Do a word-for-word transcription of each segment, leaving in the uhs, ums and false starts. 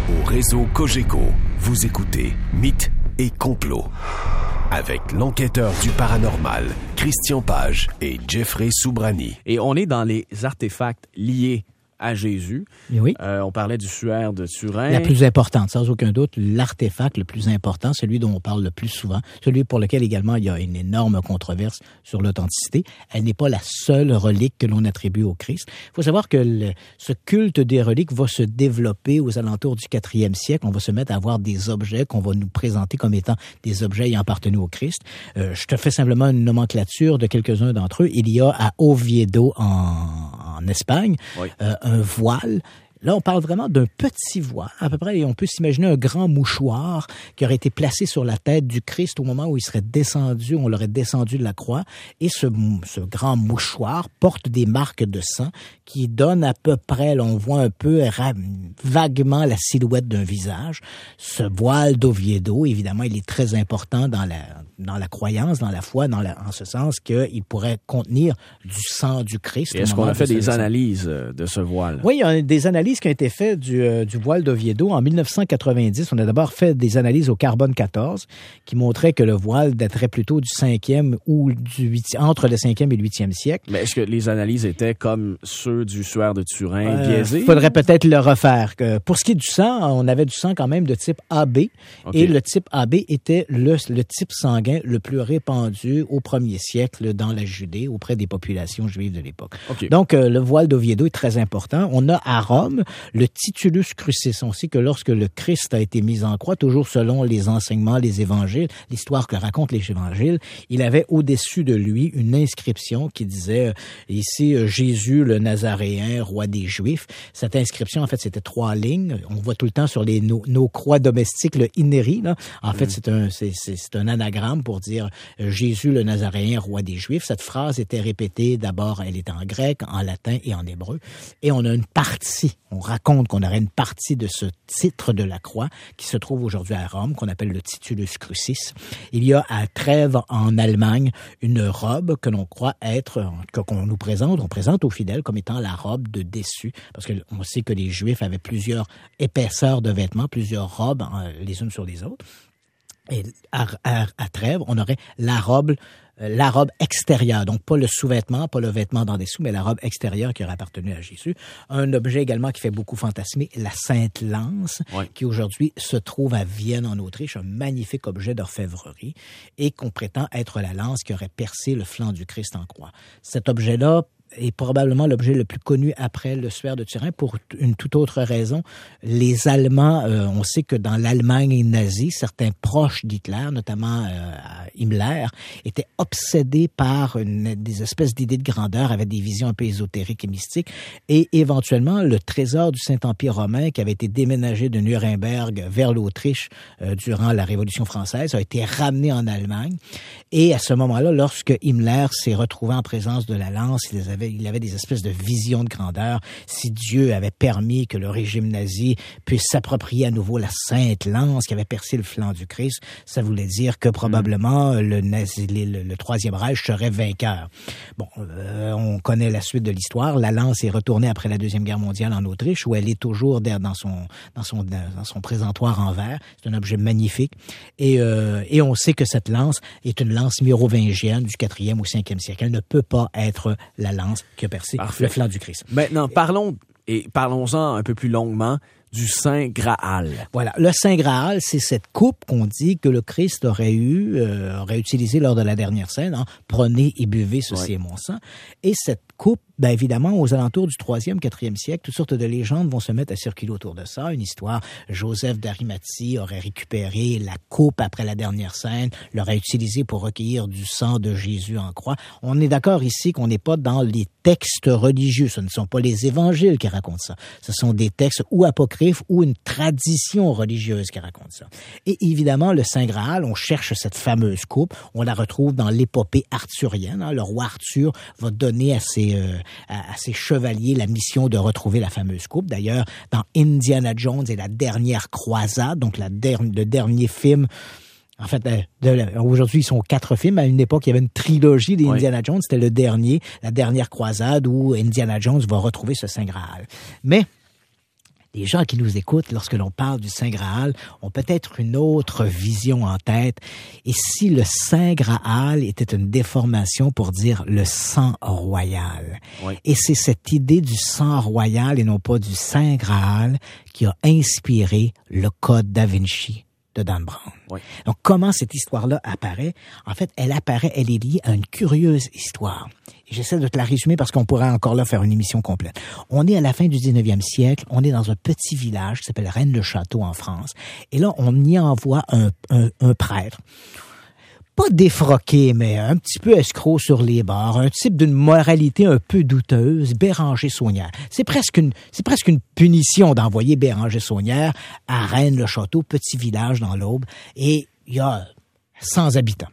Au réseau Cogeco, vous écoutez Mythes et complots avec l'enquêteur du paranormal, Christian Page et Jeffrey Soubrani. Et on est dans les artefacts liés à Jésus. Oui. Euh, on parlait du suaire de Turin. La plus importante, sans aucun doute, l'artefact le plus important, celui dont on parle le plus souvent, celui pour lequel également il y a une énorme controverse sur l'authenticité. Elle n'est pas la seule relique que l'on attribue au Christ. Il faut savoir que le, ce culte des reliques va se développer aux alentours du quatrième siècle. On va se mettre à avoir des objets qu'on va nous présenter comme étant des objets ayant appartenu au Christ. Euh, je te fais simplement une nomenclature de quelques-uns d'entre eux. Il y a à Oviedo en, en Espagne, oui. euh, un voile. Là, on parle vraiment d'un petit voile, à peu près, et on peut s'imaginer un grand mouchoir qui aurait été placé sur la tête du Christ au moment où il serait descendu, on l'aurait descendu de la croix, et ce, ce grand mouchoir porte des marques de sang qui donnent à peu près, là, on voit un peu vaguement la silhouette d'un visage. Ce voile d'Oviedo, évidemment, il est très important dans la, dans la croyance, dans la foi, dans la, en ce sens qu'il pourrait contenir du sang du Christ. Et est-ce qu'on a fait des analyses de ce voile? Oui, il y a des analyses qui ont été faites du, euh, du voile d'Oviedo. En dix-neuf cent quatre-vingt-dix, on a d'abord fait des analyses au carbone quatorze qui montraient que le voile daterait plutôt du cinquième ou du huitième, entre le cinquième et le huitième siècle. Mais est-ce que les analyses étaient comme ceux du suaire de Turin, euh, biaisés? Il faudrait peut-être le refaire. Que pour ce qui est du sang, on avait du sang quand même de type A B. Okay. Et le type A B était le, le type sanguin le plus répandu au premier siècle dans la Judée auprès des populations juives de l'époque. Okay. Donc, euh, le voile d'Oviedo est très important. On a à Rome le Titulus Crucis. On sait que lorsque le Christ a été mis en croix, toujours selon les enseignements, les évangiles, l'histoire que racontent les évangiles, il avait au-dessus de lui une inscription qui disait ici « Jésus le Nazaréen, roi des Juifs ». Cette inscription, en fait, c'était trois lignes. On voit tout le temps sur les, nos, nos croix domestiques le Ineri. Là. En mmh. fait, c'est un, c'est, c'est, c'est un anagramme pour dire « Jésus le Nazaréen, roi des Juifs ». Cette phrase était répétée, d'abord, elle était en grec, en latin et en hébreu. Et on a une partie, on raconte qu'on aurait une partie de ce titre de la croix qui se trouve aujourd'hui à Rome, qu'on appelle le Titulus Crucis. Il y a à Trèves, en Allemagne, une robe que l'on croit être, qu'on nous présente, on présente aux fidèles comme étant la robe de déçu, parce qu'on sait que les Juifs avaient plusieurs épaisseurs de vêtements, plusieurs robes les unes sur les autres. Et à, à, à Trèves, on aurait la robe la robe extérieure, donc pas le sous-vêtement, pas le vêtement d'en dessous, mais la robe extérieure qui aurait appartenu à Jésus. Un objet également qui fait beaucoup fantasmer, la Sainte Lance, oui. qui aujourd'hui se trouve à Vienne en Autriche, un magnifique objet d'orfèvrerie, et qu'on prétend être la lance qui aurait percé le flanc du Christ en croix. Cet objet-là est probablement l'objet le plus connu après le suaire de Turin pour une toute autre raison. Les Allemands, euh, on sait que dans l'Allemagne nazie, certains proches d'Hitler, notamment euh, Himmler, étaient obsédés par une, des espèces d'idées de grandeur, avaient des visions un peu ésotériques et mystiques, et éventuellement le trésor du Saint-Empire romain qui avait été déménagé de Nuremberg vers l'Autriche euh, durant la Révolution française a été ramené en Allemagne, et à ce moment-là, lorsque Himmler s'est retrouvé en présence de la lance, il avait il avait des espèces de visions de grandeur. Si Dieu avait permis que le régime nazi puisse s'approprier à nouveau la Sainte Lance qui avait percé le flanc du Christ, ça voulait dire que probablement mmh. le, nazi, le, le Troisième Reich serait vainqueur. Bon, euh, on connaît la suite de l'histoire. La lance est retournée après la Deuxième Guerre mondiale en Autriche, où elle est toujours dans son, dans son, dans son présentoir en verre. C'est un objet magnifique. Et, euh, et on sait que cette lance est une lance mérovingienne du quatrième ou cinquième siècle. Elle ne peut pas être la lance qui a percé Parfait. Le flanc du Christ. Maintenant, parlons, et parlons-en un peu plus longuement du Saint Graal. Voilà, le Saint Graal, c'est cette coupe qu'on dit que le Christ aurait eu, euh, aurait utilisé lors de la dernière scène. Hein, prenez et buvez, ceci ouais. est mon sang. Et cette coupe, ben évidemment, aux alentours du troisième, quatrième siècle, toutes sortes de légendes vont se mettre à circuler autour de ça. Une histoire, Joseph d'Arimathie aurait récupéré la coupe après la dernière scène, l'aurait utilisée pour recueillir du sang de Jésus en croix. On est d'accord ici qu'on n'est pas dans les textes religieux. Ce ne sont pas les évangiles qui racontent ça. Ce sont des textes ou apocryphes ou une tradition religieuse qui raconte ça. Et évidemment, le Saint Graal, on cherche cette fameuse coupe. On la retrouve dans l'épopée arthurienne. Hein. Le roi Arthur va donner à ses Euh, à, à ses chevaliers la mission de retrouver la fameuse coupe. D'ailleurs, dans Indiana Jones et la dernière croisade, donc la der- le dernier film, en fait, de, de, aujourd'hui, ils sont quatre films. À une époque, il y avait une trilogie d'Indiana oui. Jones. C'était le dernier, la dernière croisade où Indiana Jones va retrouver ce Saint Graal. Mais Les gens qui nous écoutent, lorsque l'on parle du Saint Graal, ont peut-être une autre vision en tête. Et si le Saint Graal était une déformation pour dire le sang royal? Oui. Et c'est cette idée du sang royal et non pas du Saint Graal qui a inspiré le Code Da Vinci de Dan Brown. Oui. Donc, comment cette histoire-là apparaît? En fait, elle apparaît, elle est liée à une curieuse histoire. Et j'essaie de te la résumer parce qu'on pourrait encore là faire une émission complète. On est à la fin du dix-neuvième siècle, on est dans un petit village qui s'appelle Rennes-le-Château en France. Et là, on y envoie un, un, un prêtre. Pas défroqué, mais un petit peu escroc sur les bords, un type d'une moralité un peu douteuse, Béranger Saunière. C'est presque une, c'est presque une punition d'envoyer Béranger Saunière à Rennes-le-Château, petit village dans l'Aube, et il y a cent habitants.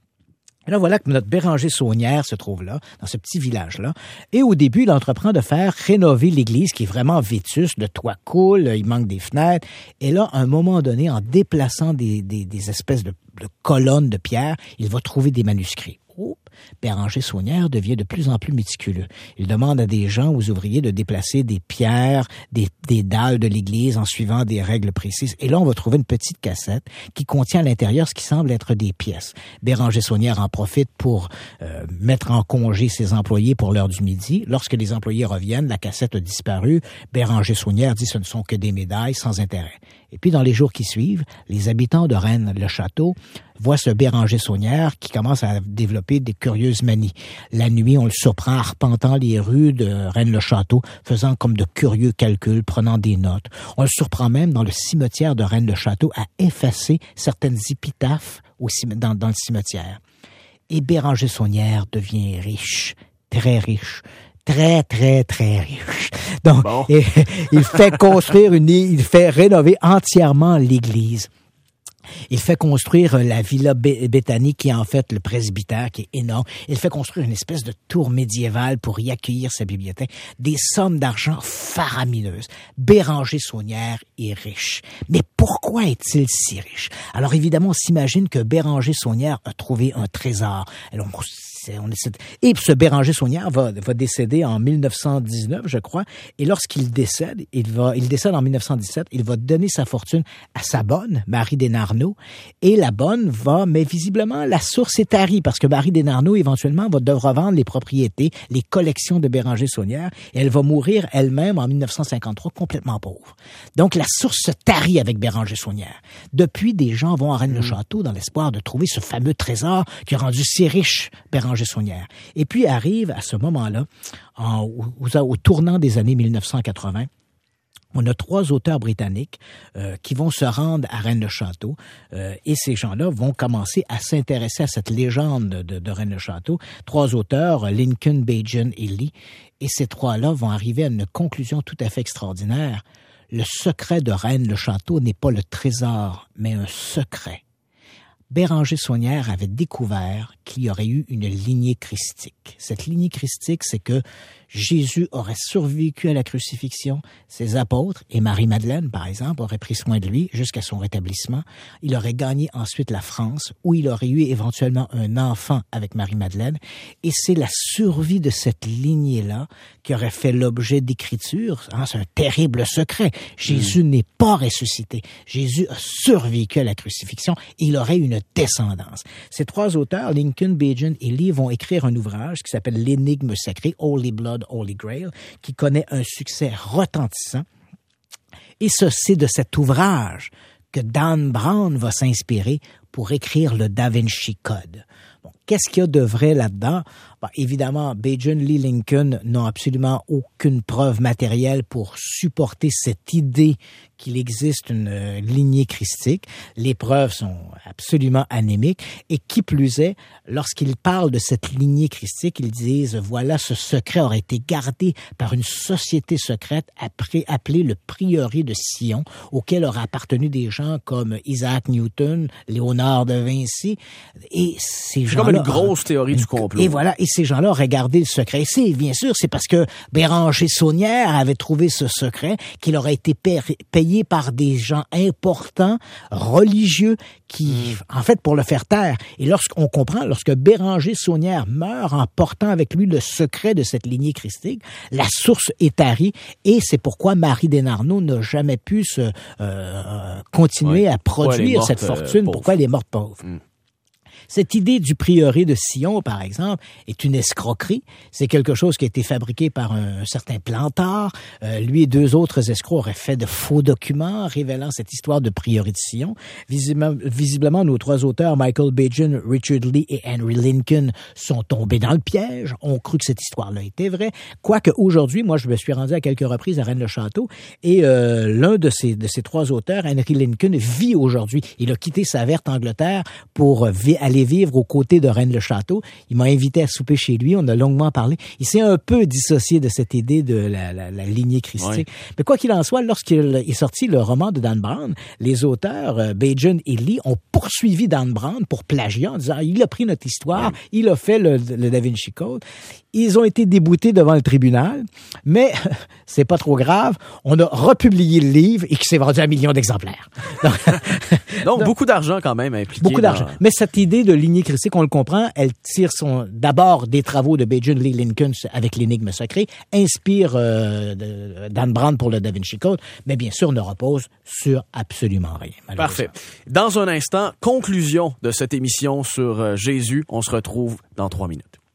Et là, voilà que notre Béranger Saunière se trouve là, dans ce petit village-là. Et au début, il entreprend de faire rénover l'église qui est vraiment vétuste, le toit coule, il manque des fenêtres. Et là, à un moment donné, en déplaçant des, des, des espèces de, de colonnes de pierre, il va trouver des manuscrits. Oh, Béranger Saunière devient de plus en plus méticuleux. Il demande à des gens, aux ouvriers, de déplacer des pierres, des, des dalles de l'église en suivant des règles précises. Et là, on va trouver une petite cassette qui contient à l'intérieur ce qui semble être des pièces. Béranger Saunière en profite pour euh, mettre en congé ses employés pour l'heure du midi. Lorsque les employés reviennent, la cassette a disparu. Béranger Saunière dit ce ne sont que des médailles sans intérêt. Et puis, dans les jours qui suivent, les habitants de Rennes-le-Château voient ce Béranger Saunière qui commence à développer des curieuses manies. La nuit, on le surprend arpentant les rues de Rennes-le-Château, faisant comme de curieux calculs, prenant des notes. On le surprend même dans le cimetière de Rennes-le-Château à effacer certaines épitaphes au cim- dans, dans le cimetière. Et Béranger Saunière devient riche, très riche. Très, très, très riche. Donc, bon. et, il fait construire une, il fait rénover entièrement l'église. Il fait construire la Villa Béthanie, qui est en fait le presbytère, qui est énorme. Il fait construire une espèce de tour médiévale pour y accueillir sa bibliothèque. Des sommes d'argent faramineuses. Béranger Saunière est riche. Mais pourquoi est-il si riche? Alors évidemment, on s'imagine que Béranger Saunière a trouvé un trésor. Alors, on, on essaie de... Et ce Béranger Saunière va, va décéder en mille neuf cent dix-neuf, je crois. Et lorsqu'il décède, il va, il décède en mille neuf cent dix-sept, il va donner sa fortune à sa bonne, Marie Desnarnaud. Et la bonne va, mais visiblement, la source est tarie, parce que Marie Desnarnaud, éventuellement, va devoir vendre les propriétés, les collections de Béranger Saunière, et elle va mourir elle-même en mille neuf cent cinquante-trois, complètement pauvre. Donc, la source se tarit avec Béranger Saunière. Depuis, des gens vont à Rennes-le-Château dans l'espoir de trouver ce fameux trésor qui a rendu si riche Béranger Saunière. Et puis, arrive à ce moment-là, en, au, au tournant des années mille neuf cent quatre-vingts, on a trois auteurs britanniques euh, qui vont se rendre à Rennes-le-Château euh, et ces gens-là vont commencer à s'intéresser à cette légende de, de Rennes-le-Château. Trois auteurs, Lincoln, Bajan et Lee, et ces trois-là vont arriver à une conclusion tout à fait extraordinaire. Le secret de Rennes-le-Château n'est pas le trésor, mais un secret. Béranger Saunière avait découvert qu'il y aurait eu une lignée christique. Cette lignée christique, c'est que Jésus aurait survécu à la crucifixion, ses apôtres et Marie-Madeleine, par exemple, auraient pris soin de lui jusqu'à son rétablissement. Il aurait gagné ensuite la France, où il aurait eu éventuellement un enfant avec Marie-Madeleine. Et c'est la survie de cette lignée-là qui aurait fait l'objet d'écriture. Hein, c'est un terrible secret. Jésus mmh. n'est pas ressuscité. Jésus a survécu à la crucifixion et il aurait une descendance. Ces trois auteurs, Lincoln, Bajan et Lee, vont écrire un ouvrage qui s'appelle L'énigme sacrée, Holy Blood, Holy Grail, qui connaît un succès retentissant. Et ce, c'est de cet ouvrage que Dan Brown va s'inspirer pour écrire le Da Vinci Code. Bon, qu'est-ce qu'il y a de vrai là-dedans? Bon, évidemment, Bajan, Lee, Lincoln n'ont absolument aucune preuve matérielle pour supporter cette idée qu'il existe une euh, lignée christique. Les preuves sont absolument anémiques. Et qui plus est, lorsqu'ils parlent de cette lignée christique, ils disent, voilà, ce secret aurait été gardé par une société secrète après, appelée le prieuré de Sion, auquel auraient appartenu des gens comme Isaac Newton, Léonard de Vinci. Et ces gens-là... gens-là... Une grosse théorie du complot. Et voilà, et ces gens-là regardaient le secret. Et c'est, bien sûr, c'est parce que Béranger Saunière avait trouvé ce secret, qu'il aurait été payé par des gens importants, religieux, qui, mmh. en fait, pour le faire taire. Et lorsqu'on comprend, lorsque Béranger Saunière meurt en portant avec lui le secret de cette lignée christique, la source est tarie, et c'est pourquoi Marie Desnarnaud n'a jamais pu se euh, continuer ouais. à produire morte, cette fortune. Euh, pourquoi elle est morte pauvre? Mmh. Cette idée du prieuré de Sion, par exemple, est une escroquerie. C'est quelque chose qui a été fabriqué par un certain Plantard. Euh, lui et deux autres escrocs auraient fait de faux documents révélant cette histoire de prieuré de Sion. Visiblement, visiblement, nos trois auteurs, Michael Bajan, Richard Lee et Henry Lincoln, sont tombés dans le piège, ont cru que cette histoire-là était vraie. Quoique aujourd'hui, moi, je me suis rendu à quelques reprises à Rennes-le-Château et euh, l'un de ces, de ces trois auteurs, Henry Lincoln, vit aujourd'hui. Il a quitté sa verte Angleterre pour vi- aller vivre aux côtés de Rennes-le-Château. Il m'a invité à souper chez lui. On a longuement parlé. Il s'est un peu dissocié de cette idée de la, la, la lignée christique. Oui. Mais quoi qu'il en soit, lorsqu'il est sorti le roman de Dan Brown, les auteurs, euh, Bajan et Lee, ont poursuivi Dan Brown pour plagiat en disant il a pris notre histoire, oui. il a fait le, le Da Vinci Code. Ils ont été déboutés devant le tribunal, mais c'est pas trop grave. On a republié le livre et qui s'est vendu à un million d'exemplaires. Donc, Donc, Donc beaucoup d'argent quand même impliqué. Beaucoup d'argent. Dans... Mais cette idée de lignée christique, on le comprend, elle tire son d'abord des travaux de Bajan Lee Lincoln avec l'énigme sacrée, inspire euh, de, Dan Brown pour le Da Vinci Code, mais bien sûr ne repose sur absolument rien. Parfait. Dans un instant, conclusion de cette émission sur euh, Jésus. On se retrouve dans trois minutes.